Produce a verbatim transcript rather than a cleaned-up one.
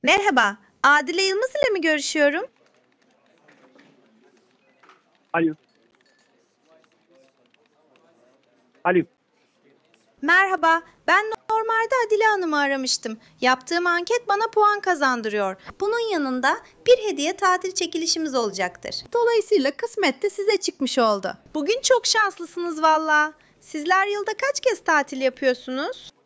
Merhaba, Adile Yılmaz ile mi görüşüyorum? Alo. Alo. Merhaba, ben normalde Adile Hanım'ı aramıştım. Yaptığım anket bana puan kazandırıyor. Bunun yanında bir hediye tatil çekilişimiz olacaktır. Dolayısıyla kısmet de size çıkmış oldu. Bugün çok şanslısınız valla. Sizler yılda kaç kez tatil yapıyorsunuz?